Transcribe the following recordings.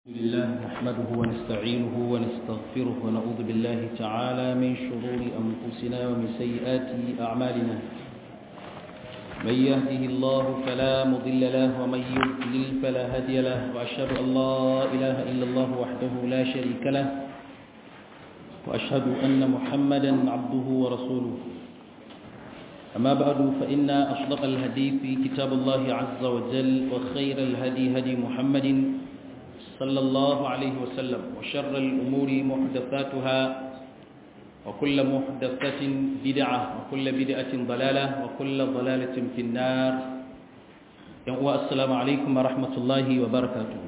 لله نحمده ونستعينه ونستغفره ونعوذ بالله تعالى من شرور أنفسنا ومن سيئات أعمالنا من يهده الله فلا مضل له ومن يضلل فلا هادي له وأشهد أن لا إله إلا الله وحده لا شريك له وأشهد أن محمدا عبده ورسوله أما بعد فإن أصدق الحديث كتاب الله عز وجل وخير الهدي هدي محمد صلى الله عليه وسلم وشر الأمور محدثاتها وكل محدثة بدعة وكل بدعة ضلالة وكل ضلالة في النار. السلام عليكم ورحمة الله وبركاته.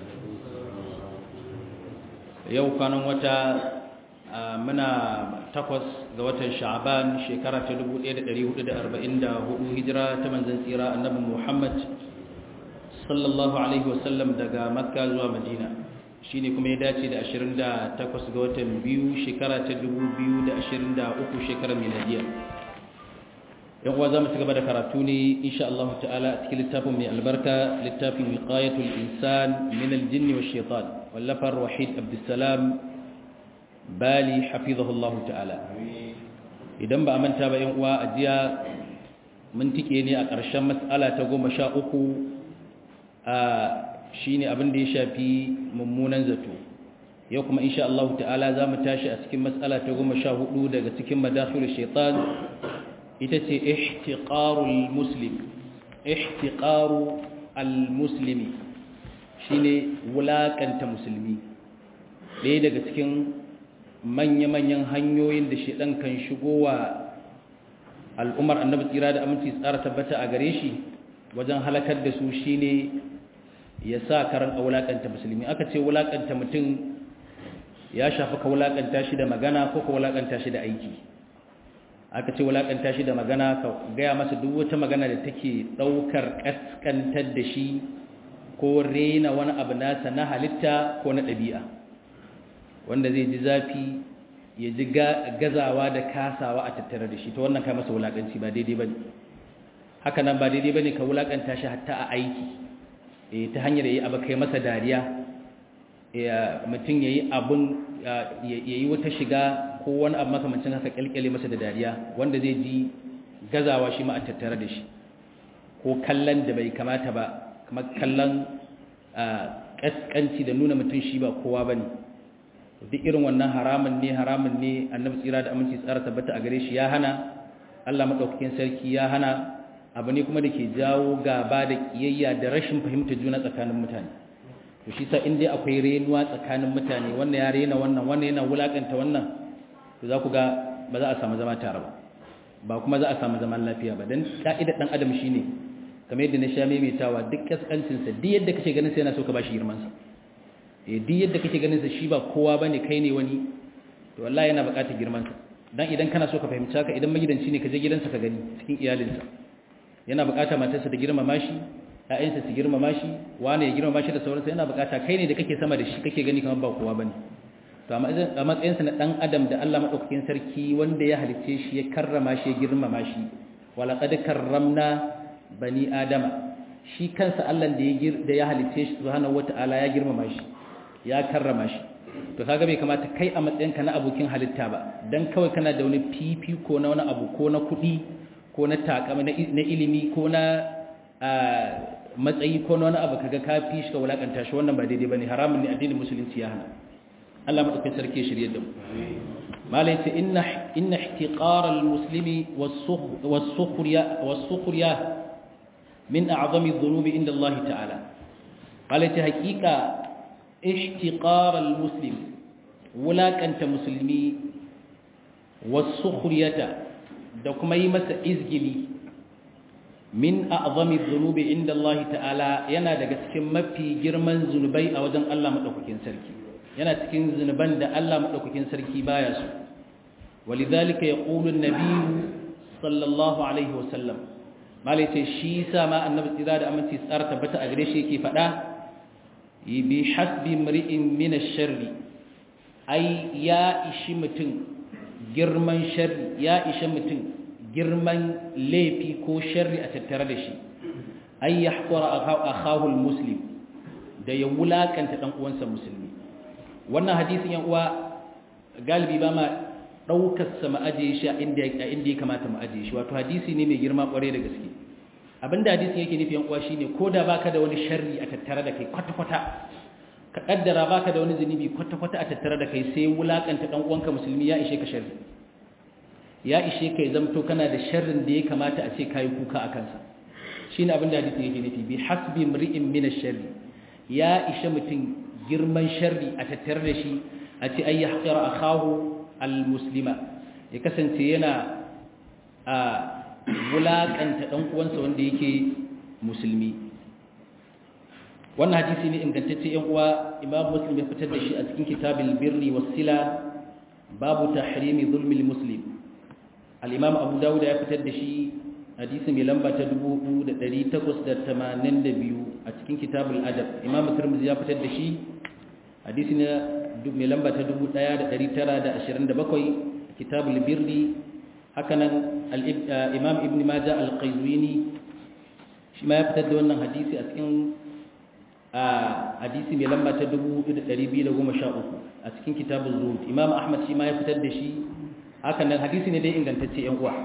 يوم كان وتا منا تقص قوة شعبان شكرا تدبو إيد دريه إيد أربعين دا هو هجرة تمنزل سيرة النبي محمد sallallahu alaihi wasallam daga makka zuwa madina shine kuma ya dace da 28 ga watan biyu shekara ta 2023 shekarar miladiya. yan uwa zamu ci gaba da karatu ne insha Allah ta'ala a cikin littafin mai albarka littafin wiqayatul insan min al-jinn wash shaitan wallafar wahid abdussalam bali hafizahullahu ta'ala. idan ba a manta ba yan uwa a jiya mun tike ne a ƙarshen mas'ala ta 13 shine abin da ya shafi mummunan zato. yau kuma insha Allah ta'ala zamu tashi a cikin mas'ala ta 14 daga cikin madakhilul shaitan ita ce ihtiqarul muslimi shine wulakanta musulmi. ɗaya daga cikin manya-manyan hanyoyin da shaitan kan shigowa al'ummar annabi tsira da aminci tsara tabbata a gare shi wajen halakar da su shine ya sa karan a wulaƙanta musulmi. aka ce wulaƙanta mutum ya shafi ka wulaƙanta shi da magana ko ka wulaƙanta shi da aiki. aka ce wulaƙanta shi da magana ka gaya masa duk wata magana da take ɗaukar ƙasƙantar da shi ko rena wani abu nasa na halitta ko na ɗabi'a wanda zai ji zafi ya ji gazawa da kasawa a tattare da shi ta wannan kai masa wulaƙanci ba daidai ba ne. haka nan ba daidai ba ne ka wulaƙanta shi hatta a aiki ta hanyar yayi abu kai masa dariya mutum yayi abun yayi wata shiga ko wani abu makamancin haka kalkale masa da dariya wanda zai ji gazawa shi ma a tattare da shi ko kallon da bai kamata ba kamar kallon kaskanci da nuna mutum shi ba kowa bane. duk irin wannan haramun ne annabi tsira da aminci tsara tabbata a gare shi ya hana. Allah madaukakin sarki ya hana. abu ne kuma da ke jawo gaba da kiyayya da rashin fahimtar juna tsakanin mutane. to shi sa in dai akwai renuwa tsakanin mutane, wannan ya rena wannan yana wulakanta wannan, to za ku ga ba za a samu zama tare ba kuma za a samu zaman lafiya ba. dan ka'idar dan adam shine kamar yadda na sha maimaitawa, duk kaskancin sa duk yadda kake ganin sa yana so ka bashi girman sa. duk yadda kake ganin sa shi ba kowa bane, kai ne wani, to wallahi yana buƙatar girman sa. dan idan kana so ka fahimci haka, idan magidanci ne ka je gidansa ka gani cikin iyalinsa, yana bukata matarsa ta girmama shi, ƴaƴansa su girmama shi, wani ya girmama shi da sauransa. yana bukata kai ne da kake sama da shi kake gani kamar ba kowa bane. to a matsayinsa na dan adam da Allah madaukakin sarki wanda ya halicce shi ya karrama shi ya girmama shi, walaqad karramna bani adama, shi kansa Allah da ya halicce shi subhanahu wataala ya girmama shi ya karrama shi. to kaga bai kamata kai a matsayinka na abokin halitta ba, dan kawai kana da wani fifiko na wani abu ko na kuɗi ko na takama na ilimi ko na matsayi ko na wani abu kaga ka fi shi ka wulakanta shi. wannan ba daidai bane, haramun ne, addinin musulunci ya hana. Allah madaukakin sarki shirye da mu. malai ce inna ihtiqar al-muslimi was-sukhriya min a'zami dhunubi inda Allah ta'ala. malai ce hakika ihtiqar al-muslim, wulakanta musulmi, was-sukhriyata, da kuma yi masa izgili, min a'zami dhunubi inda Allah ta'ala, yana daga cikin mafi girman zunubai a wajen Allah madaukakin sarki. yana cikin zunuban da Allah madaukakin sarki baya su. walidhalika yaqulu an-nabiy sallallahu alaihi wasallam, malai ce shi sa ma annabi tsira da aminci tsara tabbata a gare shi yake fada, bi hasbi mri'in min ash-sharri, ai ya ishi mutum girman sharri, ya ishi mutum girman laifi ko sharri a tattare da shi, ay yahqara akahu al-muslim, da ya wulakanta dan uwansa musulmi. Wannan hadisin yan uwa galibi ba ma daukar sa mu aje shi a inda ya kamata mu aje shi, wato hadisi ne mai girma kware da gaske. Abinda hadisin yake nufi yan uwa shine koda baka da wani sharri a tattare da kai kwata-kwata, ka kaddara baka da wani zunubi kwata-kwata a tattare da kai, sai wulakanta dan uwanka musulmi ya ishe ka sharri, ya ishe ka zamto kana da sharrin da ya kamata a ce kai kuka a kansa. Shine abinda hadisin yake nufi, bi hasbi imri'in min ash-sharri, ya ishe mutum girman sharri a tattare da shi a ce ay yahqira akahu al-muslima, ya kasance yana a wulakanta dan uwansa wanda yake musulmi. Wannan hadisi ne ingantacce yan uwa, Imam Muslim ya fitar da shi a cikin Kitabul Birri was-Sila, babu tahrimi zulmil muslim. Al-Imam Abu Dawud ya fitar da shi hadisi mai lamba ta 4882 a cikin Kitabul Adab. Imam Tirmidhi ya fitar da shi hadisi ne mai lamba ta 1927 Kitabul Birri. Hakanan Imam Ibn Majah al-Qaizwini shi ma ya fitar da wannan hadisi a cikin hadisi mai lamba ta 2213 a cikin Kitabuz Zuhud. Imam Ahmad shi ma ya fitar da shi. Hakanan hadisi ne dai ingantacce yan uwa.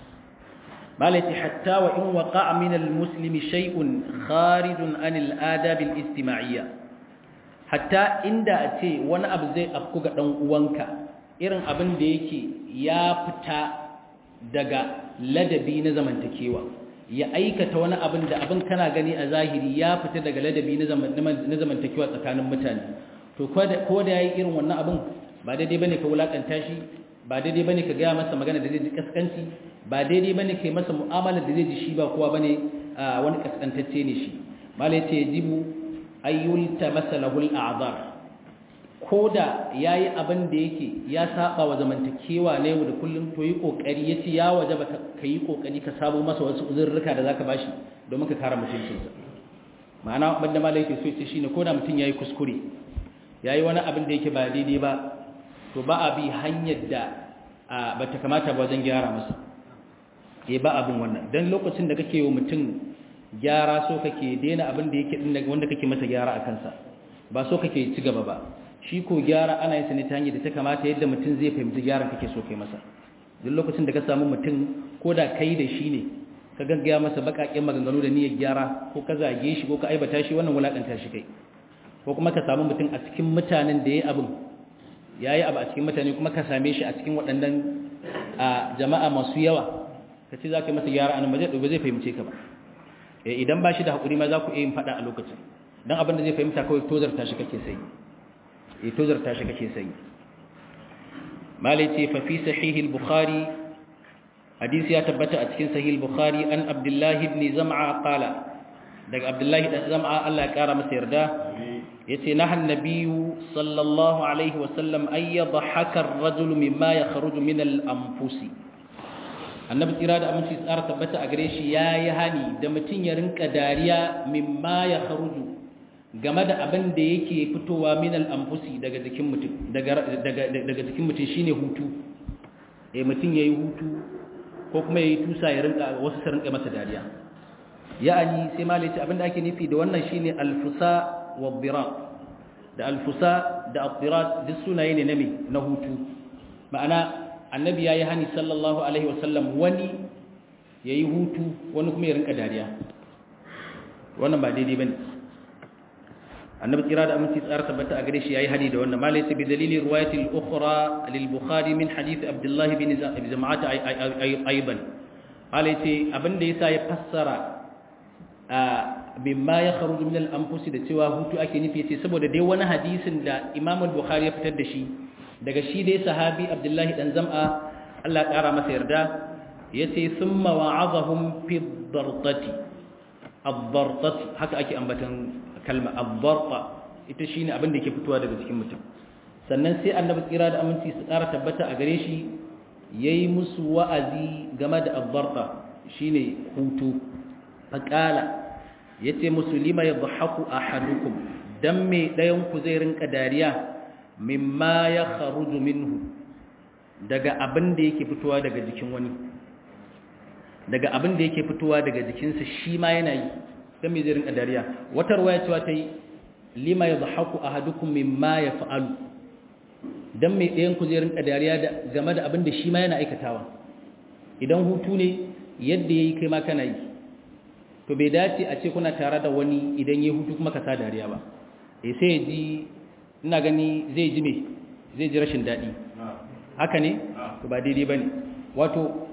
malati hatta wa in waqa'a min al-muslimi shay'un kharijun an al-adab al-istima'iyya, hatta inda a ce wani abu zai afku ga dan uwanka, irin abin da yake ya fita daga ladabi na zamantakewa, ya aikata wani abin da abin kana gani a zahiri ya fita daga ladabi na zamantakewa tsakanin mutane, to ko da yayi irin wannan abin ba daidai bane ka wulakanta shi, ba daidai bane ka gaya masa magana da zai ji kaskanci, ba daidai bane kai masa mu'amala da zai ji shi ba kowa bane wani kaskantacce ne shi. Mala yace yajibu ayyulta masalahul a'zar, koda yayi abin da yake ya saba wa zamantakewa ne da kullum, to yi kokari yace ya wajaba ka yi kokari ka sabo masa wasu uzurruka da zaka bashi domin ka kare mutuncinsa. Ma'ana abin da malai yake so yace shine koda mutun yayi kuskure, yayi wani abin da yake ba daidai ba, to ba a bi hanyar da ba ta kamata ba wajen gyara masa. Ba abin wannan, dan lokacin da kake wa mutum gyara so kake daina abin da yake din wanda kake masa gyara a kansa, ba so kake ci gaba ba. Shi ko gyara ana yin sa ne ta hanyar da ta kamata, yadda mutum zai fahimci gyaran kake so kai masa. Duk lokacin da ka samu mutum ko da kai da shi ne ka gaggaya masa bakakken maganganu da niyyar gyara, ko ka zage shi ko ka aibata shi, wannan wulakanta shi kai. Ko kuma ka samu mutum a cikin mutanen da yayi abin, yayi abu a cikin mutane, kuma ka same shi a cikin waɗannan jama'a masu yawa, ka ce za ka yi masa gyara anan ba zai fahimce ka ba. Idan ba shi da haƙuri ma za ku iya yin faɗa a lokacin, don abin da zai fahimta kawai tozarta shi kake sai. Tozarta shi kake sai. Malai ce fa fi sahihil Bukhari, hadisi ya tabbata a cikin sahihil Bukhari, an Abdullahi ibn Zam'a qala, daga Abdullahi dan Zam'a Allah ya kara masa yarda, yace nahan nabiyyu sallallahu alaihi wa sallam ay yadhhaka ar-rajulu mimma yakhruju min al-anfusi. Annabi tsira da aminci tsara tabbata a gare shi yayi hani da mutun ya rinka dariya mimma yakhruju, game da abin da yake fitowa min al-anfusi daga jikin mutum, daga jikin mutum shine hutu. Mutun yayi hutu ko kuma yayi tusa ya rinka wasu su rinka masa dariya. Ya'ani sai malai ce abin da ake nufi da wannan shine al-fusa والضراط, da alfusa da addirat duk sunaye ne na hutu. Ma'ana annabi yayi hani sallallahu alaihi wasallam wani yayi hutu wani kuma ya rinka dariya, wannan ba daidai bane. Annabi tsira da aminci tsara tabbata a gare shi yayi hani da wannan. Malai sai bi dalili riwayati al-ukhra lil Bukhari min hadith Abdullah bin Zam'at aidan. Malai sai abinda yasa ya fassara mimma ya kharuju min al-anfusi da cewa hutu ake nufi, ce saboda dai wani hadisin da Imam al-Bukhari ya fitar da shi daga shi dai sahabi Abdullahi dan Zam'a Allah ya kara masa yarda, yace thumma wa'azahum fi ad-dartati. Ad-dartati haka ake ambatan kalma ad-darta, ita shine abin da yake fitowa daga cikin mutum. Sannan sai Annabi tsira da aminci su kara tabbata a gare shi yayi musu wa'azi game da ad-darta, shine hutu. Faqala yace musulima yadhaku ahadukum, dan me dayan ku zai rinka dariya mimma ya kharuju minhu, daga abin da yake fitowa daga jikin wani, daga abin da yake fitowa daga jikinsa shi ma yana yi, dan me zai rinka dariya. Wata ruwaya cewa ta yi lima yadhaku ahadukum mimma yaf'alu dan mai ɗayan ku zai rinka dariya game da abin da shi ma yana aikatawa idan hutu ne yadda yayi kai ma kana yi to bai dace a ce kuna tare da wani idan yayi hutu kuma ka sa dariya ba sai ji ina gani zai ji rashin daɗi haka ne to ba daidai bane wato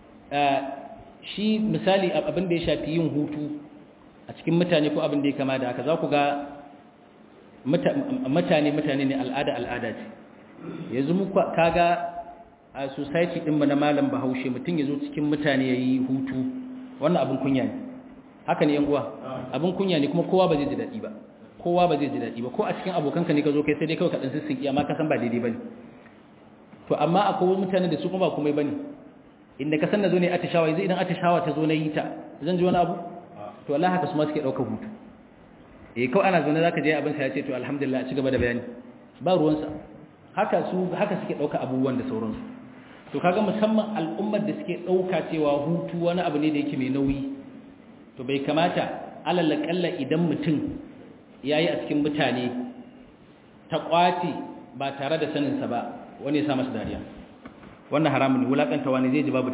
shi misali abin da ya shafi yin hutu a cikin mutane ko abin da ya kama da haka za ku ga mutane ne al'ada ce yanzu muka kaga a society ɗinmu na malam bahaushe mutum ya zo cikin mutane ya yi hutu wannan abin kunya ne haka ne yan uwa abin kunya ne kuma kowa ba zai ji daɗi ba ko a cikin abokanka ne ka zo kai sai dai kawai ka ɗan sissinki amma ka san ba daidai ba ne to amma akwai mutane da su kuma ba komai ba ne inda ka san na zo ne atishawa yanzu idan atishawa ta zo na yi ta zan ji wani abu to Allah haka su ma suke ɗaukar hutu kawai ana zaune za ka je abin sa ya ce to alhamdulillah a ci gaba da bayani ba ruwansa haka suke ɗauka abubuwan da sauransu to kaga musamman al'ummar da suke ɗauka cewa hutu wani abu ne da yake mai nauyi to bai kamata alalakalla idan mutum ya yi a cikin mutane ta ƙwace ba tare da saninsa ba wani ya sa masa dariya wannan haramun ne wulaƙanta wani zai ji babu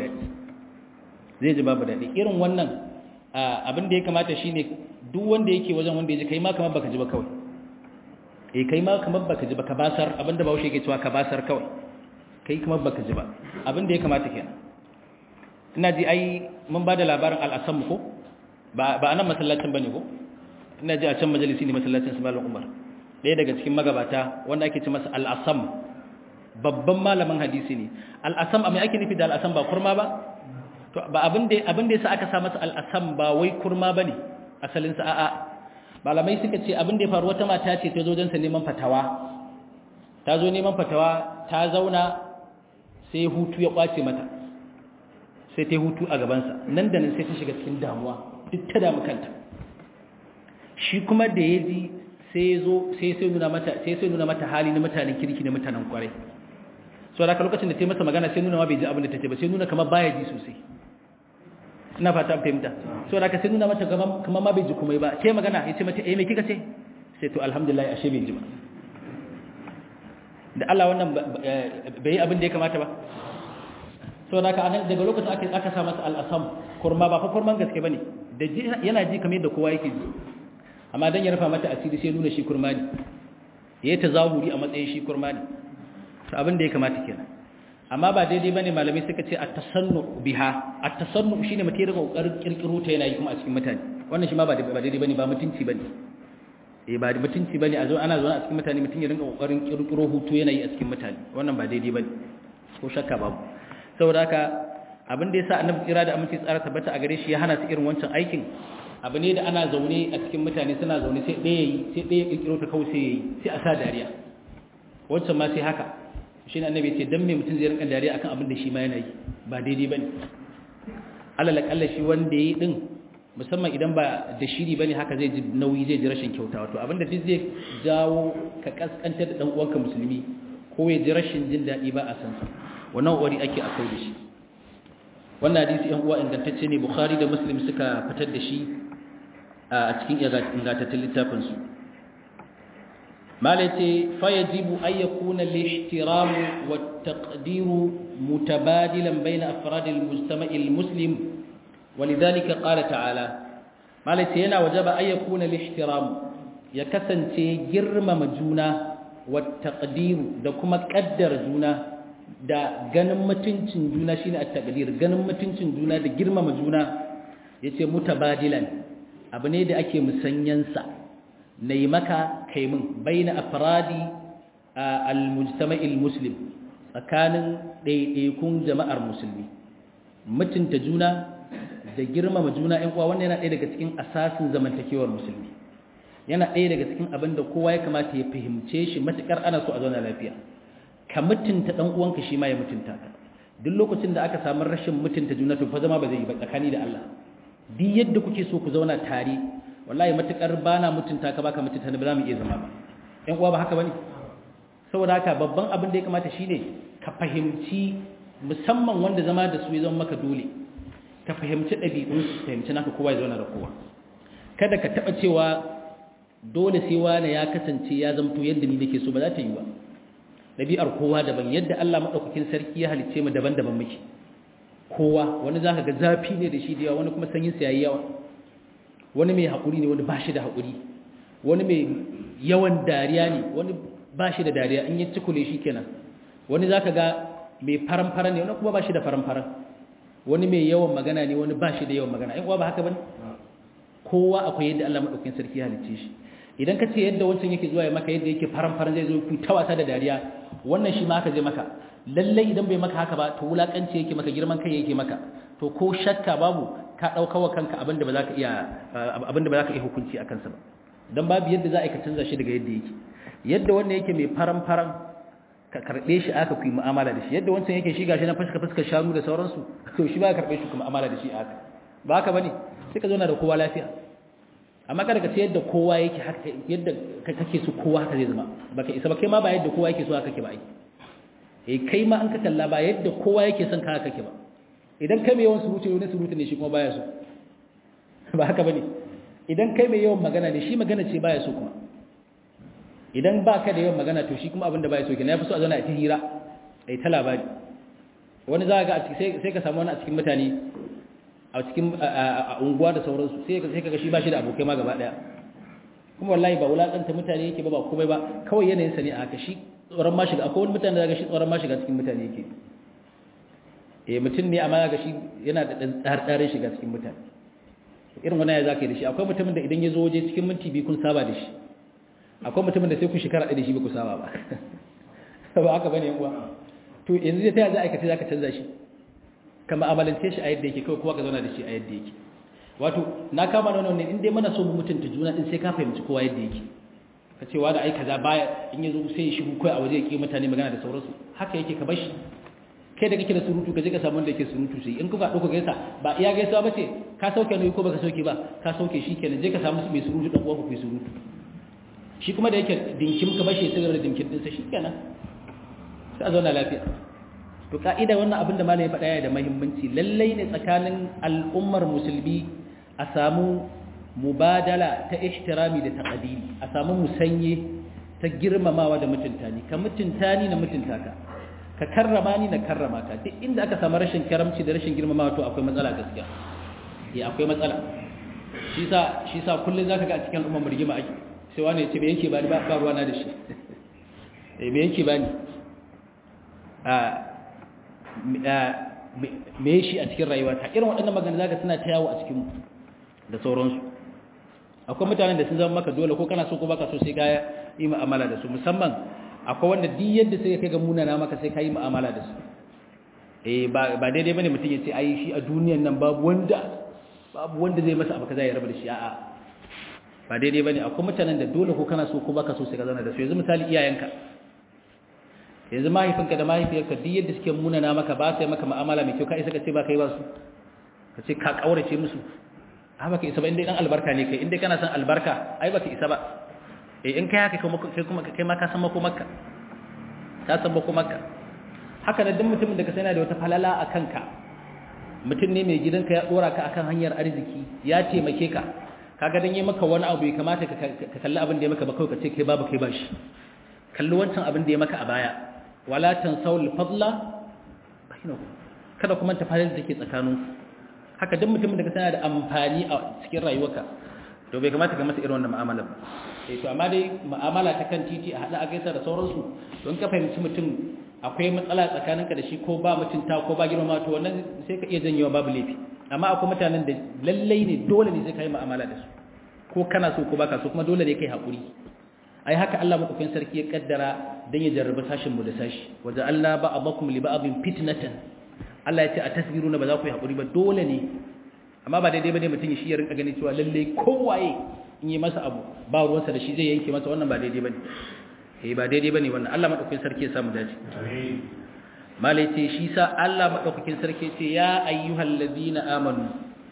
daɗi irin wannan abin da ya kamata shine duk wanda yake wajen wanda ya ji kai ma kamar baka ji ba kawai kai ma kamar baka ji ba ka basar abinda Bahaushe yake cewa ka basar kawai kai kamar baka ji ba abinda ya kamata kenan ina ji ai mun bada labarin al-asam ko ba anan masallacin bane ko ina ji a can majalisi ne masallacin Malam Umar ɗaya daga cikin magabata wanda ake ce masa al-asam babban malamin hadisi ne al-asam amma ake nufi da al-asam ba kurma ba to ba abinda yasa aka sa masa al-asam ba wai kurma bane asalin sa a'a malamai suka ce abin da ya faru wata mata ce ta zo don sa neman fatawa ta zo neman fatawa ta zauna sai hutu ya kwace mata sai ta hutu a gabansa nan da nan sai ta shiga cikin damuwa duk ta damu kanta shi kuma da ya ji sai nuna mata hali na mutanen kirki na mutanen kwarai so da lokacin da ta yi masa magana sai nuna ma bai ji abin da ta ce ba sai nuna kamar baya ji sosai ina fata fahimta so da ka sai nuna mata kamar ma bai ji komai ba sai magana ya ce mata me kika ce sai to alhamdulillah ashe bai ji ba da Allah wannan bai yi abin da ya kamata ba so da ka daga lokacin aka sa masa al-asam kurma ba fa kurman gaske bane da yana ji kamar yadda kowa yake ji amma dan ya rufa mata asiri sai nuna shi kurma ne yayi tazahuri a matsayin shi kurma ne to abin da ya kamata kenan amma ba daidai bane malamai suka ce at-tasannu biha at-tasannu shine mutum ya riga kokarin kirkiro ta yana yi kuma a cikin mutane wannan shi ma ba daidai bane ba mutunci bane ba mutunci bane a zo ana zo a cikin mutane mutum ya rinka kokarin kirkiro hutu yana yi a cikin mutane wannan ba daidai bane ko shakka babu saboda haka abin da yasa annabi kira da aminci tsara tabbata a gare shi ya hana su irin wancan aikin abu ne da ana zaune a cikin mutane suna zaune sai ɗaya kirkiro ta kawai sai a sa dariya wancan ma sai haka shi ne annabi ce dan me mutum zai rinka dariya akan abin da shi ma yana yi ba daidai bane alal akalla shi wanda yayi din musamman idan ba da shiri bane haka zai ji nauyi zai ji rashin kyauta wato abinda duk zai jawo ka kaskantar da dan uwanka musulmi ko ya ji rashin jin dadi ba a san sa wannan wari ake akai da shi wannan hadisi ɗan uwa ingantacce ne Bukhari da Muslim suka fitar da shi a cikin ingantattun littafin su malaiti fayajibu an yakuna al-ihtiram wa at-taqdir mutabadilan bayna afrad al-mujtama' al-muslim ولذلك قال تعالى malaiti yana wajaba an yakuna al-ihtiram ya kasance girmama juna wa at-taqdir da kuma kaddar juna da ganin mutuncin juna shine at-taqdir ganin mutuncin juna da girmama juna yace mutabadilan abu ne da ake musanyansa nayi maka kai min baina afradi al-mujtama'il muslim tsakanin ɗaiɗaikun jama'ar musulmi mutunta juna da girmama juna ɗan uwa wannan yana ɗaya daga cikin asasin zamantakewar musulmi yana ɗaya daga cikin abin da kowa ya kamata ya fahimce shi matukar ana so a zauna lafiya ka mutunta ɗan uwanka shi ma ya mutunta ka duk lokacin da aka samu rashin mutunta juna to fa zama ba zai yi ba tsakani da Allah duk yadda kuke so ku zauna tare wallahi matukar bana mutunta ka baka mutunta ne ba za mu iya zama ba ɗan uwa ba haka bane saboda haka babban abin da ya kamata shine ka fahimci musamman wanda zama da su ya zama maka dole ka fahimci ɗabi'unsu fahimci naka kowa ya zauna da kowa kada ka taɓa cewa dole sai wani ya kasance ya zamto yadda ni nake so ba za ta yi ba. Ɗabi'ar kowa daban, yadda Allah maɗaukakin sarki ya halicce mu daban-daban muke. Kowa wani za ka ga zafi ne da shi da yawa, wani kuma sanyin sa yayi yawa, wani mai haƙuri ne, wani ba shi da haƙuri, wani mai yawan dariya ne, wani ba shi da dariya, in yi cikule shi kenan. Wani za ka ga mai faran-faran ne, wani kuma ba shi da faran-faran, wani mai yawan magana ne, wani ba shi da yawan magana. In kuwa ba haka ba ne? Kowa akwai yadda Allah maɗaukakin sarki ya halicce shi. Idan ka ce yadda wancan yake zuwa ya maka yadda yake faran-faran zai zo ku ta wasa da dariya, wannan shi ma haka zai maka. Lallai idan bai maka haka ba to wulakanci yake maka, girman kai yake maka, to ko shakka babu ka dauka wa kanka abinda ba za ka iya hukunci a kansa ba, dan babu yadda za a ka canza shi daga yadda yake. Yadda wannan yake mai faran-faran ka karbe shi aka ku yi mu'amala da shi, yadda wancan yake shi gashi na fuskar shanu da sauransu, to shi ba ka karbe shi kuma mu'amala da shi aka, ba haka bane, sai ka zauna da kowa lafiya. Amma kada ka ce yadda kowa yake haka, yadda kake so kowa haka zai zama, baka isa ba, kai ma ba yadda kowa yake so haka kake ba ai. Kai ma an ka kalla ba yadda kowa yake son ka haka kake ba. Idan kai mai yawan surutu ne shi kuma baya so, ba haka bane. Idan kai mai yawan magana ne shi magana ce baya so kuma. Idan ba ka da yawan magana to shi kuma abin da baya so kenan, ya fi so a zauna a ta hira ai ta labari. Wani za ga sai ka samu wani a cikin mutane a cikin unguwa da sauransu, sai ka ga shi ba shi da abokai ma gaba daya, kuma wallahi ba wulakanta mutane yake ba komai ba, kawai yanayin sa ne a haka. Shi tsoron ma shiga, akwai wani mutane da ga shi tsoron ma shiga cikin mutane yake, mutum ne amma ga shi yana da tsare shiga cikin mutane. Irin wannan ya zaka yi da shi. Akwai mutumin da idan ya zo waje cikin minti biyu kun saba da shi, akwai mutumin da sai ku shekara ɗaya da shi ba ku saba ba. Ba haka bane yan uwa. To yanzu sai ta za a aikace zaka canza shi, ka ma'amalance shi a yadda yake, kawai kowa ka zauna da shi a yadda yake. Wato na kama da wannan ne, in dai muna so mu mutunta juna din sai ka fahimci kowa yadda yake. Ka ce wani ai kaza baya, in yazo sai ya shigo kai a waje yake mutane magana da sauransu, haka yake ka bashi. Kai da kake da surutu ka je ka samu wanda yake surutu sai, in kuka dauko gaisa ba iya gaisa ba ce, ka sauke ne ko baka sauke ba, ka sauke shi kenan, je ka samu mai surutu dan uwa ku fi surutu. Shi kuma da yake dinkin ka bashi sai da dinkin din sa shi kenan, sai a zauna lafiya. To ka'ida wannan abin da malami faɗa yana da muhimmanci. Lallai ne tsakanin al'ummar musulmi a samu mubadala ta ihtirami da taqdiri, a samu musanye ta girmamawa da mutunta ni, ka mutunta ni na mutunta ka, ka karrama ni na karrama ka. Duk inda aka samu rashin karamci da rashin girmamawa to akwai matsala gaskiya. Akwai matsala. Shi sa kullun zaka ga a cikin al'ummar rigima ake. Sai wani ya ce me yake bani ba ruwa na da shi. Me yake bani? Me shi a cikin rayuwa ta. Irin waɗannan magana zaka suna ta yawo a cikin da sauransu. Akwai mutanen da sun zama maka dole, ko kana so ko baka so sai ka yi mu'amala da su. Musamman akwai wanda duk yadda sai kai ga munana maka sai ka yi mu'amala da su. Ba daidai bane mutum ya ce ai shi a duniyan nan babu wanda zai masa abu kaza ya raba da shi. A'a, ba daidai bane. Akwai mutanen da dole ko kana so ko baka so sai ka zauna da su. Yanzu misali iyayenka, yanzu mahaifinka da mahaifiyarka duk yadda suke munana maka, ba sai maka mu'amala mai kyau, ka isa ka ce ba kai ba su, ka ce ka kaurace musu. Baka isa ba, inda dan albarka ne kai, inda kana san albarka ai baka isa ba. In kai haka kuma kai ma ka san makomarka, haka da duk mutumin da ka sani da wata falala a kanka, mutum ne mai gidanka ya dora ka akan hanyar arziki, ya taimake ka, kaga dan yi maka wani abu ya kamata ka kalli abin da ya maka ba kawai ka ce kai babu kai bashi. Kalli wancan abin da ya maka a baya, wala tansawul fadla bainakum, kada kuma ta fara da take tsakaninku. Haka duk mutumin da ka sana da amfani a cikin rayuwarka to bai kamata ka masa irin wannan mu'amala ba. To amma dai mu'amala ta kan titi a hada a gaisa da sauransu, don ka fahimci mutum akwai matsala tsakaninka da shi, ko ba mutunta ko ba girmama, to wannan sai ka iya janyewa babu laifi. Amma akwai mutanen da lallai ne dole ne sai ka yi mu'amala da su, ko kana so ko baka so, kuma dole ne kai haƙuri. Ai haka Allah madaukakin sarki ya kaddara dan ya jarraba sashin mu da sashi. Waja Allah ba'dakum li ba'dhin fitnatan. Allah ya ce a tasbiruna, ba za ku yi haƙuri ba, dole ne. Amma ba daidai bane mutum shi ya rinka gani cewa lalle kowaye in yi masa abu ba ruwansa da shi zai yanke masa, wannan ba daidai bane. Ba daidai bane wannan. Allah madaukakin sarki ya samu dace. Amin. Malai ce shi sa Allah madaukakin sarki ce ya ayyuhal ladina amanu,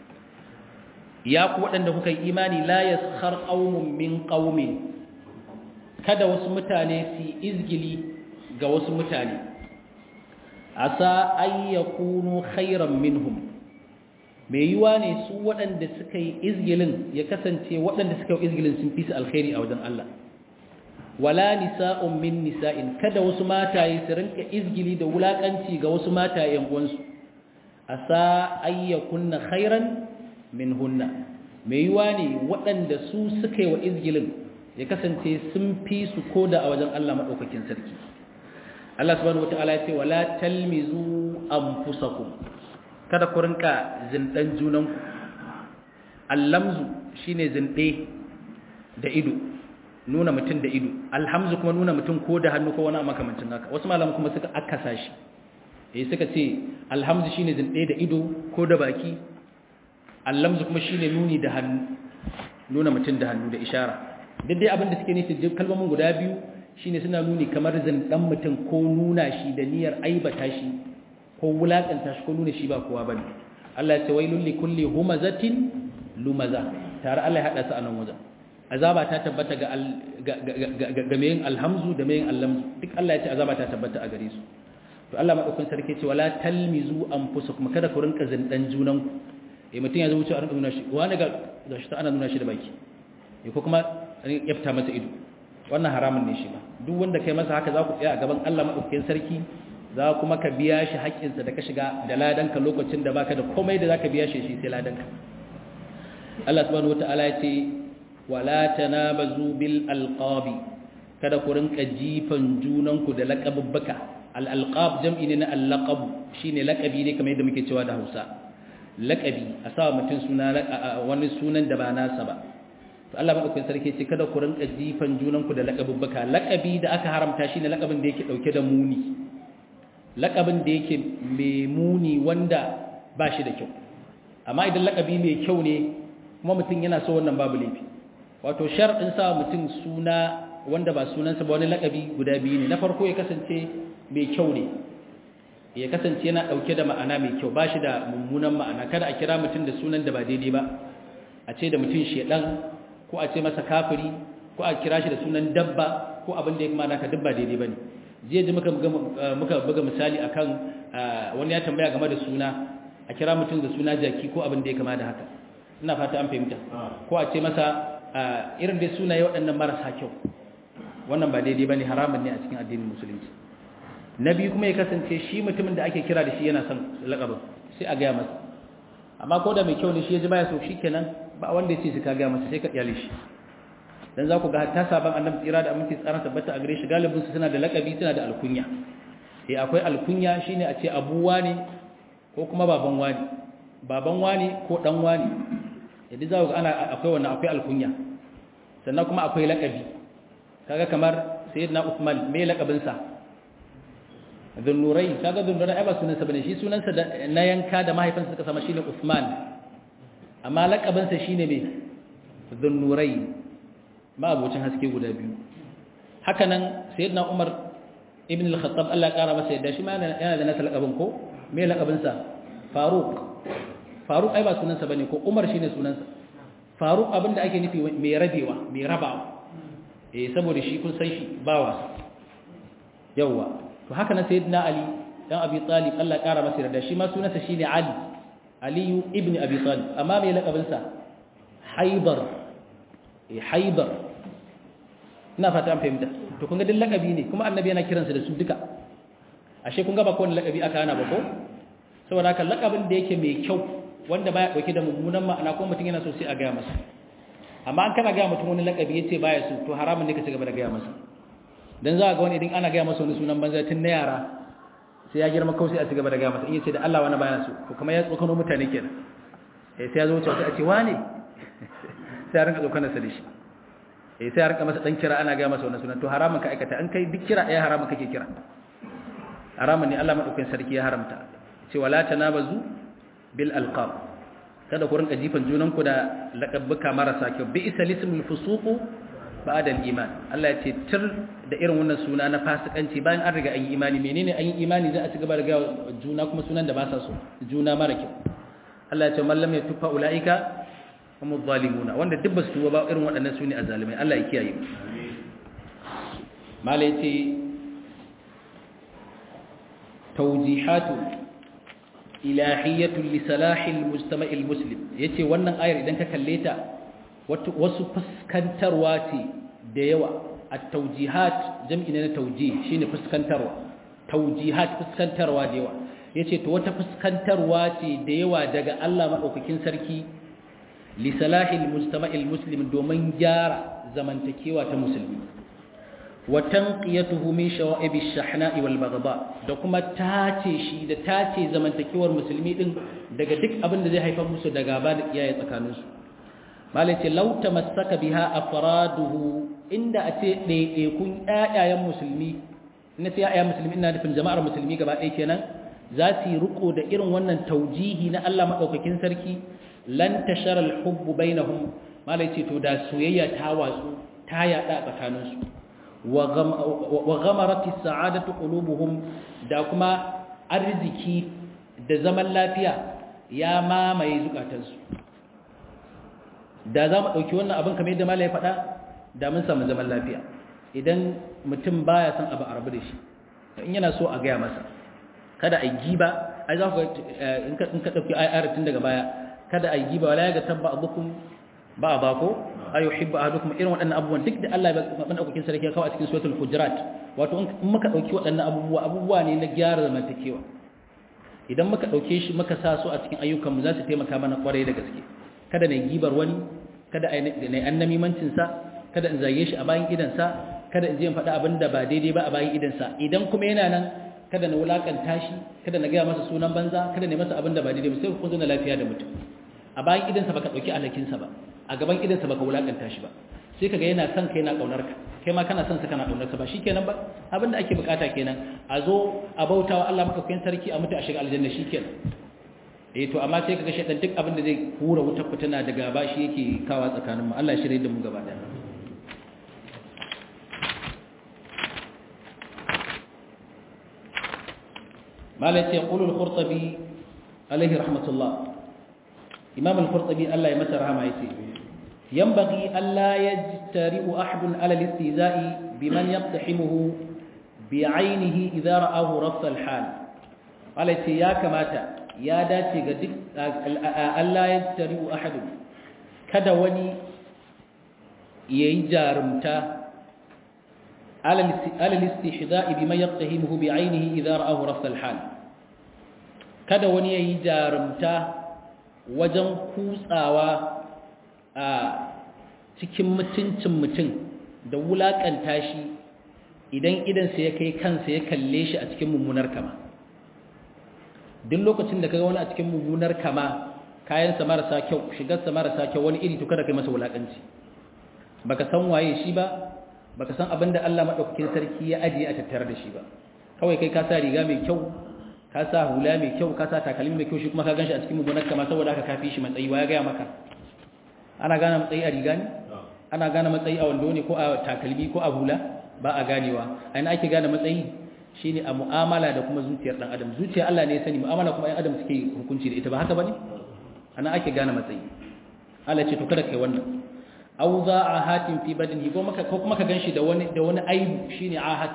ya ku waɗanda kuka yi imani, la yaskhar qaumun min qaumin, kada wasu mutane su izgili ga wasu mutane, asa ay yakunu khairan minhum, mai yiwa ne su waɗanda suka yi izgilin ya kasance waɗanda suka yi izgilin sun fi su alkhairi a wajen Allah wala nisa'un min nisa'in kada wasu mataye su rinka izgili da wulakanci ga wasu mataye yan uwansu asa ayyakunna khairan minhunna mai yiwa ne waɗanda su suka yi wa izgilin ya kasance sun fi su koda a wajen Allah madaukakin sarki Allah subhanahu wataala ya ce wala talmizu anfusakum kada ku rinka zindan junanku allamzu shine zinde da ido nuna mutum da ido alhamzu kuma nuna mutum ko da hannu ko wani makamancin haka wasu malaman kuma suka akasa shi suka ce alhamzu shine zinde da ido ko da baki allamzu kuma shine nuni da hannu nuna mutum da hannu da ishara duk dai abin da suke nufi duk kalmomin guda biyu shine suna nuni kamar zindan mutum ko nuna shi da niyyar aibata shi ko wulakanta shi ko nuna shi ba kowa bane Allah ya ce wailul likulli humazatin lumaza tare Allah ya hada su a nan wajen azaba ta tabbata ga mayin alhamzu da mayin allamzu duk Allah ya ce azaba ta tabbata a gare su to Allah madaukakin sarki ce wala talmizu anfusakum kada ku rinka zindan junanku mutum ya zo wuce a rinka nuna shi wani ga shi ta ana nuna shi da baki ko kuma yafta masa ido wannan haramun ne shi ba duk wanda kai masa haka za ku tsaya a gaban Allah madaukakin sarki za kuma ka biya shi haƙƙinsa da ka shiga da ladanka lokacin da baka da komai da zaka biya shi sai ladanka Allah subhanahu wataala ya ce wala tanabazu bil alqabi kada ku rinka jifan junanku da laqabubbaka al alqab jam'i ne na al laqab shine laqabi ne kamar yadda muke cewa da Hausa laqabi a sa mutum suna wani sunan da ba nasa ba to Allah madaukakin sarki ce kada ku rinka jifan junanku da laqabubbaka laqabi da aka haramta shine laqabin da yake dauke da muni laqabin da yake mai muni wanda ba shi da kyau amma idan laqabi mai kyau ne kuma mutum yana so wannan babu laifi wato shar'in sa mutum suna wanda ba sunansa ba wani lakabi guda biyu ne na farko ya kasance mai kyau ne ya kasance yana dauke da ma'ana mai kyau ba shi da mummunan ma'ana kada a kira mutum da sunan da ba daidai ba a ce da mutum shedan ko a ce masa kafiri ko a kira shi da sunan dabba ko abin da ya kuma naka dabba daidai bane jiya ji muka buga misali akan wani ya tambaya game da suna a kira mutum da suna jaki ko abin da ya kama da haka ina fata an fahimta ko a ce masa irin dai sunaye waɗannan marasa kyau wannan ba daidai bane haramun ne a cikin addinin musulunci na biyu kuma ya kasance shi mutumin da ake kira da shi yana son laƙabin sai a gaya masa amma ko da mai kyau ne shi ya ji baya so shikenan ba wanda ya ce ka gaya masa sai ka kyale shi dan za ku ga hatta saban annabi tsira da aminci tsara tabbata a gare shi galibin su suna da laƙabi suna da alkunya akwai alkunya shine a ce abuwa ne ko kuma baban wani ko dan wani yadda za ku ga akwai wannan akwai alkunya sannan kuma akwai laƙabi kaga kamar sayyidina Uthman me laƙabin sa Dhunnurai kaga Dhunnurai ai ba sunansa bane shi sunansa na yanka da mahaifinsa suka sama shine Uthman amma laƙabin sa shine me Dhunnurai ma abocin haske guda biyu haka nan sayyidina Umar ibn al-Khattab Allah ya kara masa yadda shi ma yana da nasa laƙabin ko me laƙabin sa Faruk ai ba sunansa bane ko Umar shine sunansa Faruk abinda ake nufi mai rabewa mai rabawa saboda shi kun san shi bawa yawa to haka nan sayyidina Ali dan Abi Talib Allah ya kara masa yadda shi ma sunansa shine Ali ibn Abi Talib amma me laƙabin sa Haibar ina fata an fahimta to kun ga din laƙabi ne kuma annabi yana kiransa da su duka ashe kun ga ba kowane laƙabi aka hana ba ko saboda haka laƙabin da yake mai kyau wanda baya dauke da mummunan ma'ana ko mutum yana so sai a gaya masa amma an kana gaya mutum wani laƙabi yace baya so to haramun ne ka ci gaba da gaya masa dan za ga wani idan ana gaya masa wani sunan banza tun na yara sai ya girma kawai sai a ci gaba da gaya masa in yace da Allah wani baya so to kuma ya tsokano mutane kenan sai ya zo wuce sai a ce wane sai ya rinka tsokanar sa da shi sai ya rinka masa dan kira ana gaya masa wani sunan to haramun ka aikata an kai duk kira ɗaya haramun kake kira haramun ne Allah madaukakin sarki ya haramta ce wala tanabazu bil alqab kada ku rinka jifan junanku da laqabbuka marasa kyau bi isalismul fusuq ba'da al iman Allah ya ce tir da irin wannan suna na fasikanci bayan an riga an yi imani menene an yi imani za a ci gaba da ga juna kuma sunan da ba sa so juna mara kyau Allah ya ce man lam yatufa ulaika humuz zalimuna wanda duk basu tuba ba irin waɗannan sune azzalimai Allah ya kiyaye mala yace tawjihatu ilahiyatun li salahil mujtama'il muslim yace wannan ayar idan ka kalle ta wasu fuskantarwa ce da yawa at-tawjihat jam'i ne na tawjih shine fuskantarwa tawjihat fuskantarwa da yawa yace to wata fuskantarwa ce da yawa daga Allah madaukakin sarki li salahil mujtama'il muslim domin gyara zamantakewa ta musulmi wa tanqiyatuhu min shawa'ib ash-shahna'i wal baghdha da kuma tace shi da tace zamantakewar musulmi din daga duk abin da zai haifar musu da gaba da iyaye tsakanin su malai ce law tamassaka biha afraduhu inda a ce kun ƴaƴayen musulmi ina ce ƴaƴayen musulmi ina nufin jama'ar musulmi gaba ɗaya kenan za su yi riko da irin wannan taujihi na Allah madaukakin sarki lan tashara al-hubb bainahum malai ce to da soyayya ta watsu ta yada tsakanin su wa ghamarati sa'adatu qulubuhum da kuma arziki da zaman lafiya ya mamaye zukatansu da za mu dauki wannan abin kamar yadda malai ya faɗa da mun samu zaman lafiya idan mutum baya son abu a rabu da shi in yana so a gaya masa kada a yi giba ai za ku in ka dauki ayar tun daga baya kada a yi giba wala ya ga tabba abukum ba ba ko ayuhibbu ahadukum irin waɗannan abubuwan duk da Allah ya ban daukakin sarki ya kawo a cikin suratul hujurat wato in muka dauki waɗannan abubuwa ne na gyara zamantakewa idan muka dauke shi muka sa su a cikin ayyukan mu za su taimaka mana kwarai da gaske kada ne gibar wani kada ne annamimancin sa kada in zage shi a bayan idan sa kada in je in faɗa abin da ba daidai ba a bayan idan sa idan kuma yana nan kada na wulakanta shi kada na gaya masa sunan banza kada ne masa abin da ba daidai ba sai ku zo na lafiya da mutum a bayan idan sa baka dauki alakin sa ba a gaban idansa baka wulakanta shi ba sai kaga yana son ka yana kaunar ka kai ma kana son sa kana kaunar sa ba shikenan ba abinda ake bukata kenan a zo a bautawa Allah maka kuyin sarki a mutu a shiga aljanna shikenan to amma sai kaga shedan duk abinda zai hura wutar fitina daga ba shi yake kawa tsakanin mu Allah shirye da mu gaba daya malaka yaqulu al-qurtubi alayhi rahmatullah imam al-qurtubi Allah ya masa rahama yace yanbaghi alla yajtari'u ahadun ala al-istihza'i biman yaqtahimuhu bi'aynihi idha ra'ahu rafs al-hal Allah yace ya kamata ya dace ga duk alla yajtari'u ahadun kada wani yayi jarumta ala al-istihza'i biman yaqtahimuhu bi'aynihi idha ra'ahu rafs al-hal kada wani yayi jarumta wajen kutsawa a cikin mutuncin mutum da wulakanta shi idan idansa ya kai kansa ya kalle shi a cikin mummunar kama duk lokacin da kaga wani a cikin mummunar kama kayansa marasa kyau shigarsa marasa kyau wani iri to kada kai masa wulakanci baka san waye shi ba baka san abinda Allah madaukakin sarki ya ajiye a tattare da shi ba kawai kai ka sa riga mai kyau ka sa hula mai kyau ka sa takalmi mai kyau shi kuma ka ganshi a cikin mummunar kama saboda aka kafi shi matsayi wa ya gaya maka ana gane matsayi a riga ne ana gane matsayi a wando ne ko a takalmi ko a hula ba a ganewa a ina ake gane matsayi shine a mu'amala da kuma zuciyar dan adam zuciyar Allah ne ya sani mu'amala kuma ɗan adam suke hukunci da ita ba haka bane ana ake gane matsayi Allah ce to kada kai wannan aw za'a hatin fi badanihi ko kuma ka ganshi da wani aibu shine ahatu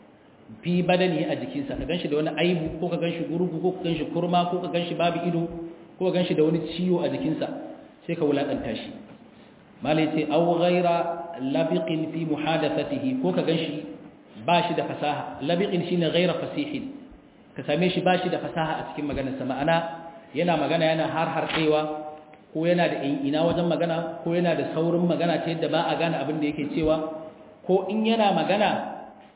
fi badani a jikinsa ka ganshi da wani aibu ko ka ganshi gurgu ko ka ganshi kurma ko ka ganshi babu ido ko ka ganshi da wani ciwo a jikinsa sai ka wulakanta shi malai ce aw ghaira labiqin fi muhadathatihi ko ka ganshi bashi da fasaha labiqin shine ghaira fasihin ka same shi bashi da fasaha a cikin maganarsa ma'ana yana magana yana harharɗewa ko yana da ina wajen magana ko yana da saurin magana ta yadda ba a gane abin da yake cewa ko in yana magana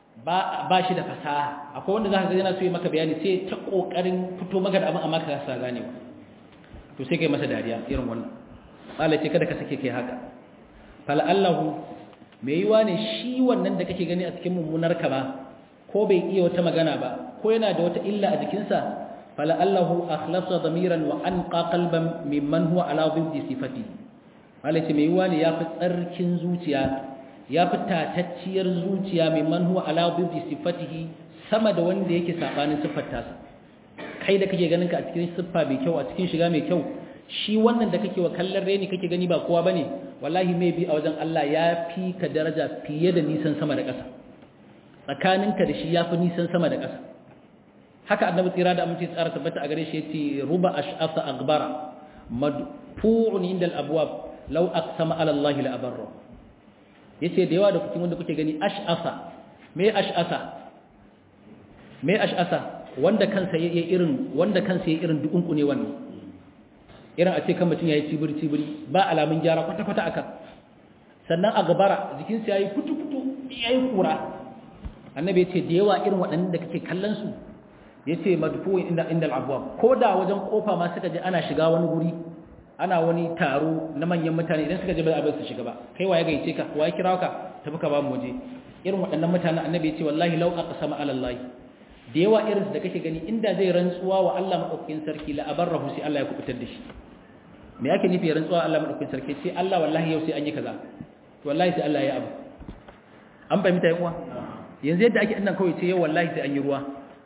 ba shi da fasaha akwai wanda za ka ga yana so yi maka bayani sai ta kokarin fito maka da abin amma ka rasa ganewa to sai kai masa dariya irin wannan Allah ce kada ka sake kai haka fala Allahu me yiwa ne shi wannan da kake gani a cikin mummunar ka ba ko bai iya wata magana ba ko yana da wata illa a jikinsa fala Allahu akhlasa damiran wa anqa qalban mimman huwa ala dhiddi sifati Allah ce me yiwa ne yafi tsarkin zuciya ya fi tatacciyar zuciya mai manhuwa ala dhiddi sifatihi sama da wanda yake sabanin siffar tasa kai da kake ganin ka a cikin siffa mai kyau a cikin shiga mai kyau shi wannan da kake wa kallon reni kake gani ba kowa bane wallahi mai bi a wajen Allah ya fi ka daraja fiye da nisan sama da ƙasa tsakaninka da shi ya fi nisan sama da ƙasa haka annabi tsira da amince tsara tabbata a gare shi yace ruba ash'asa aghbara madfu'un inda al-abwab law aqsama ala Allah la abarra yace da yawa da kuke wanda kuke gani ash'asa me ash'asa wanda kansa yayi irin dukunku ne wannan irin a ce kan mutun yayi cibiri ba alamun gyara kwata kwata akan sannan aghbara jikinsa yayi futu yayi kura annabi yace da yawa irin waɗannan da kake kallon su yace madfu'in inda al-abwab koda wajen kofa ma suka je ana shiga wani guri ana wani taro na manyan mutane idan suka je ba abin su shiga ba kai waye gaice ka waye kirawo ka tafi ka ba mu waje irin waɗannan mutanen annabi yace wallahi law aqsama ala Allah da yawa irin su da kake gani inda zai rantsuwa wa Allah madaukakin sarki la abarrahu sai Allah ya kubutar da shi me yake nufi rantsuwa Allah madaukakin sarki sai Allah wallahi yau sai an yi kaza to wallahi sai Allah ya abu an fahimta yan uwa yanzu yadda ake annan kawai ce yau wallahi sai an yi ruwa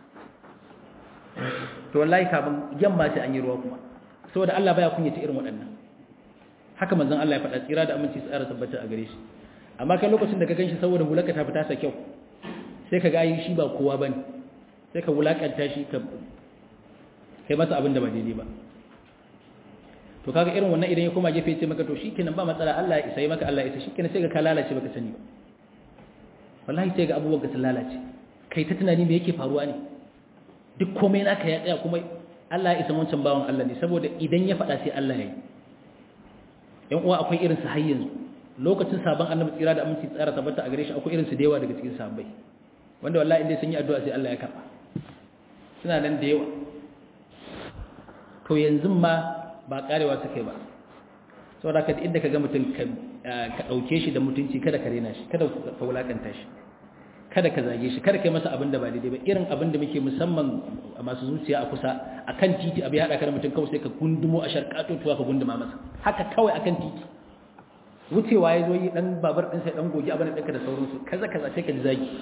to wallahi kafin yamma sai an yi ruwa kuma saboda Allah baya kunyata irin waɗannan haka manzon Allah ya faɗa tsira da aminci tsara tabbata a gare shi amma kai lokacin da ka ganshi saboda hulaka ta fita sa kyau sai ka ga yi shi ba kowa bane sai ka wulakanta shi ka kai masa abin da ba daidai ba to kaga irin wannan idan ya koma gefe ya ce maka to shikenan ba matsala Allah ya isa yi maka Allah ya isa shikenan sai ka lalace baka sani ba wallahi sai ga abubuwan ka sun lalace kai ta tunani me yake faruwa ne duk komai naka ya tsaya kuma Allah ya isa wancan bawan Allah ne saboda idan ya faɗa sai Allah ya yi yan uwa akwai irin su har yanzu lokacin sabon annabi tsira da aminci tsara tabbata a gare shi akwai irin su da yawa daga cikin sahabbai wanda wallahi indai sun yi addu'a sai Allah ya karba suna nan da yawa to yanzu ma ba karewa suka yi ba saboda ka inda ka ga mutum ka dauke shi da mutunci kada ka rena shi kada ka wulakanta shi kada ka zage shi kada ka yi masa abin da ba daidai ba irin abin da muke musamman masu zuciya a kusa akan titi abu ya hada ka da mutum kawai sai ka gundumo a sharkato tuwa ka gunduma masa haka kawai akan titi wucewa ya zo yi dan babar din sai dan gogi abin da da sauransu kaza sai ka ji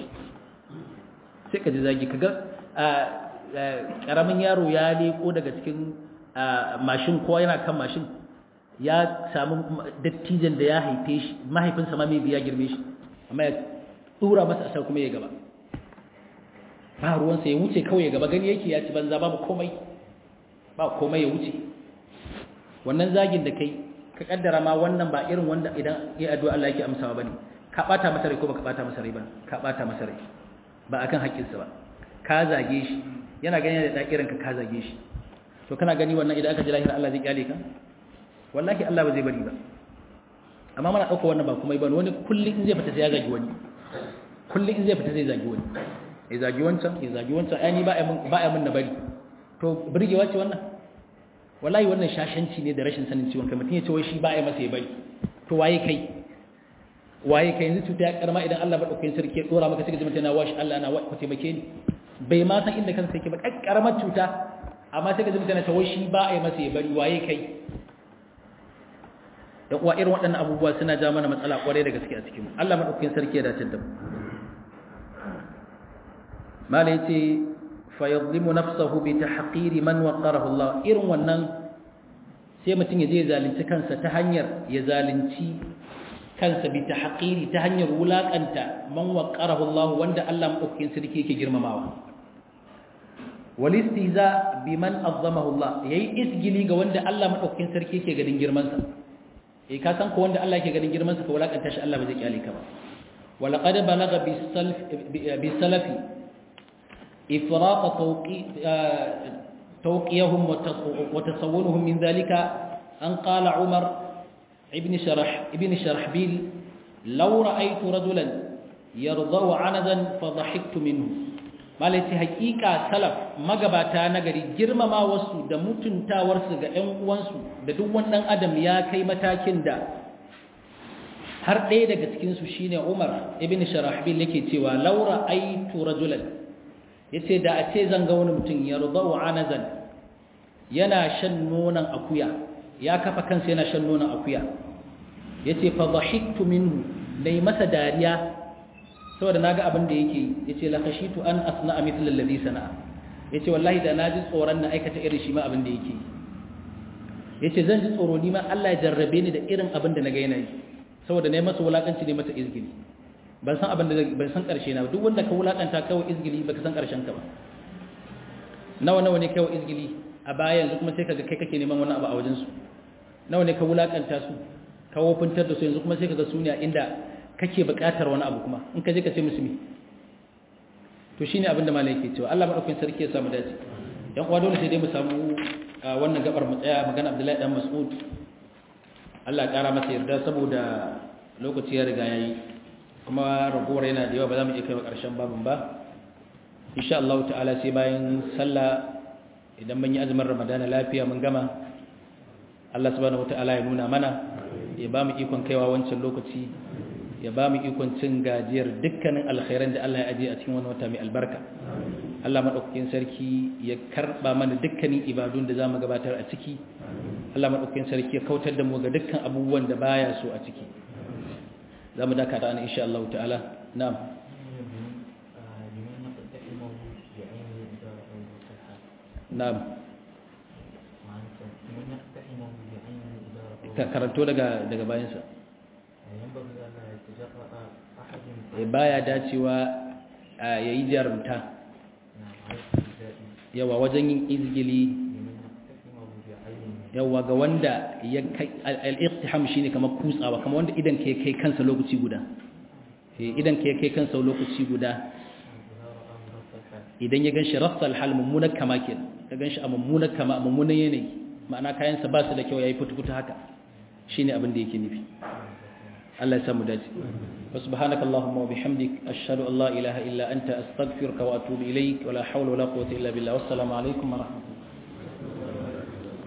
zagi kaga karamin yaro ya leko daga cikin mashin ko yana kan mashin ya samu dattijan da ya haife shi mahaifinsa ma mai biya girme shi amma ya tura masa asar kuma ya gaba ba ruwansa ya wuce kawai ya gaba gani yake ya ci banza babu komai ya wuce wannan zagin da kai ka kaddara ma wannan ba irin wanda idan ya addu'a Allah yake amsawa bane ka bata masa rai ko baka bata masa rai ba ka bata masa rai ba akan haƙƙinsa ba ka zage shi yana gani da dakiran ka zage shi to kana gani wannan idan aka ji lahira Allah zai kyale ka wallahi Allah ba zai bari ba amma mana dauka wannan ba kuma ba wani kullun in zai fita sai ya zagi wani kullun in zai fita zai zagi wani ya zagi wancan ai ni ba ai mun na bari to burgewa ce wannan wallahi wannan shashanci ne da rashin sanin ciwon kai mutum ya ce wai shi ba ai masa ya bari to waye kai yanzu cuta ya karma idan Allah ba dauke sarki ya dora maka sai ka ji mutana washi Allah na ku taimake ni bai ma san inda kansa yake ba karamar cuta amma sai ka ji mutana ta wai shi ba ai masa ya bari waye kai da kuwa irin waɗannan abubuwa suna ja mana matsala kwarai da gaske a cikin mu Allah madaukakin sarki ya dace da mu mala yace fa yadhlimu nafsahu bi tahqiri man waqarahu Allah irin wannan sai mutum ya je zalunci kansa ta hanyar ya zalunci kansa bi tahqiri ta hanyar wulakanta man waqarahu Allah wanda Allah madaukakin sarki yake girmamawa wal istiza biman azzamahu Allah yayi isgili ga wanda Allah madaukakin sarki yake ganin girman sa ka san ko wanda Allah yake ganin girman sa ka wulakanta shi Allah ba zai kyale ka ba wala qad balagha bi salafi ifraq tawqiyahum wa tasawwuruhum min dhalika an qala Umar ibn Sharahbil law ra'aytu rajulan yardaw 'anadan fa dhahiktu minhu malaiti haqiqa salaf magabata nagari girmama wasu da mutuntawarsu ga ƴan uwansu da duk wannan adam ya kai matakin da har ɗaya daga cikin su shine Umar ibn Sharahbil yake cewa law ra'aytu rajulan yace da a ce zan ga wani mutum yardaw 'anadan yana shan nonon akuya ya kafa kansa yana shan nonon akuya yace fa dhahiktu minhu dai masa dariya saboda naga abin da yake yace la khashitu an asna'a mithla alladhi sana'a yace wallahi da naji tsoron na aikata irin shi ma abin da yake yace zan ji tsoro ni ma Allah ya jarrabe ni da irin abin da naga yana yi saboda nayi masa wulakanci ne masa izgili ban san abin da ban san karshe na duk wanda ka wulakanta kawai izgili baka san karshen ka ba nawa ne kai wa izgili a baya yanzu kuma sai kaga kai kake neman wani abu a wajen su nawa ne ka wulakanta su ka wofintar da su yanzu kuma sai kaga su ne a inda kake buƙatar wani abu kuma in ka je ka ce musu me to shine abinda malai yake cewa Allah madaukakin sarki ya samu dace yan uwa dole sai dai mu samu wannan gabar mu tsaya magana Abdullahi dan Mas'ud Allah ya kara masa yarda saboda lokaci ya riga yayi kuma ragowar yana da yawa ba za mu iya kai ƙarshen babin ba insha Allah ta'ala sai bayan sallah idan mun yi azumin Ramadan lafiya mun gama Allah subhanahu wataala ya nuna mana ya ba mu ikon kaiwa wancan lokaci ya ba mu ikon cin gajiyar dukkanin alkhairan da Allah ya ajiye a cikin wani wata mai albarka Allah madaukakin sarki ya karba mana dukkanin ibadun da zamu gabatar a ciki Allah madaukakin sarki ya kautar da mu ga dukkan abubuwan da baya so a ciki zamu dakata an insha Allah ta'ala na'am na'am karanto daga bayansa baya dacewa ya yi jarumta yawa wajen yin izgili yawa ga wanda ya kai al-iqtiham shine kamar kutsawa kamar wanda idan ke kai kansa lokaci guda idan ke kai kansa lokaci guda idan ya ganshi rafsal hal mummunan kama kenan ka ganshi a mummunan kama mummunan yanayi ma'ana kayansa ba su da kyau yayi fitu haka shine abin da yake nufi Allah ya samu dace wa subhanakallahumma wa bihamdik ashhadu an la ilaha illa anta astaghfiruka wa atubu ilaik wa la hawla wa la quwwata illa billah wassalamu alaikum wa rahmatullahi